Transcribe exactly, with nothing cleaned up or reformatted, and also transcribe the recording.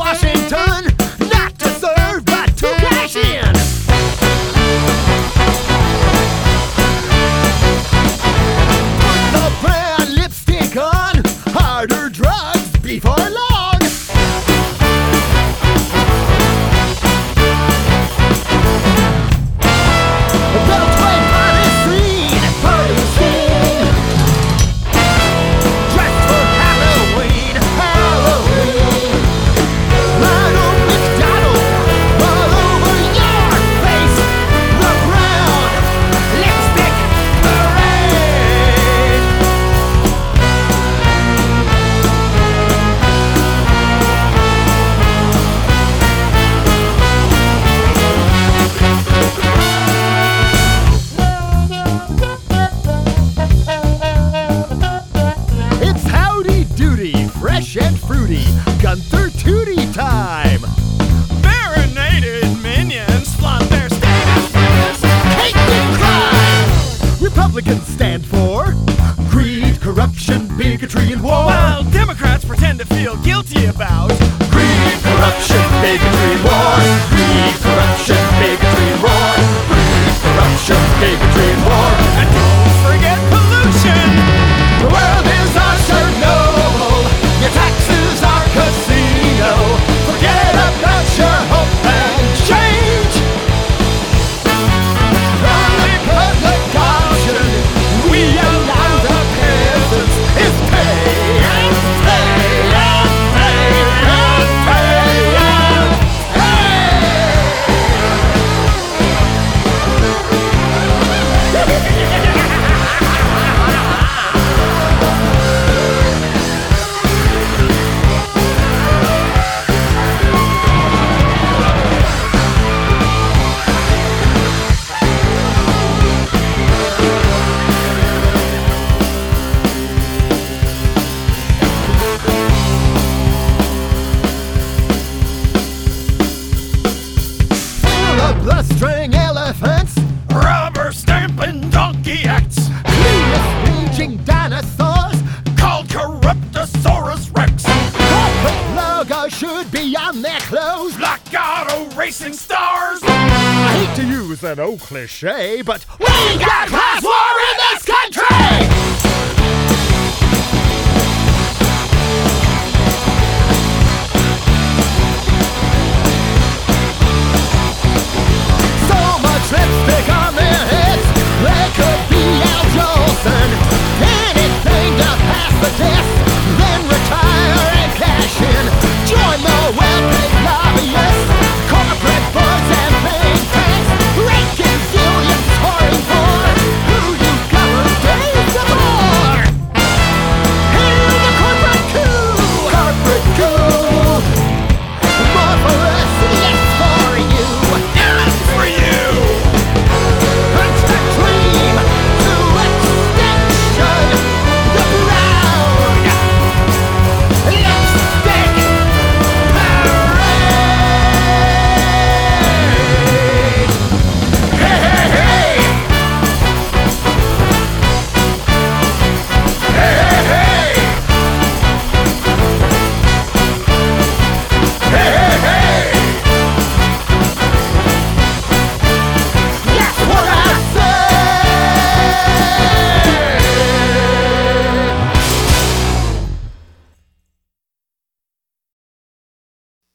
Washington, not to serve but to cash in. Put the brown lipstick on, harder drugs before long. Beltway party scene, party scene. Dressed for Halloween, Halloween. Ronald McDonald, all over your face. The brown lipstick parade. It's howdy doody, fresh and fruity, Gunther Tootie time. Marinated minions flaunt their status. Hate and crime. Republicans stand for greed, corruption, bigotry, and war. While Democrats pretend to feel guilty about Greed, corruption, bigotry, and war. Greed, corruption, bigotry, and war. Greed, corruption, bigotry, and war. and don't forget pollution. The world is our Chernobyl. Your taxes are casino. Forget about your hope and change. Only public option we allow the peasants is pay and pay and pay and pay and full of bloodstring elephants, Rubber stamping donkey acts cleanest raging dinosaurs. called Corruptosaurus Rex. Corporate logo should be on their clothes. Black auto racing stars. I hate to use an old cliche, but we got class war!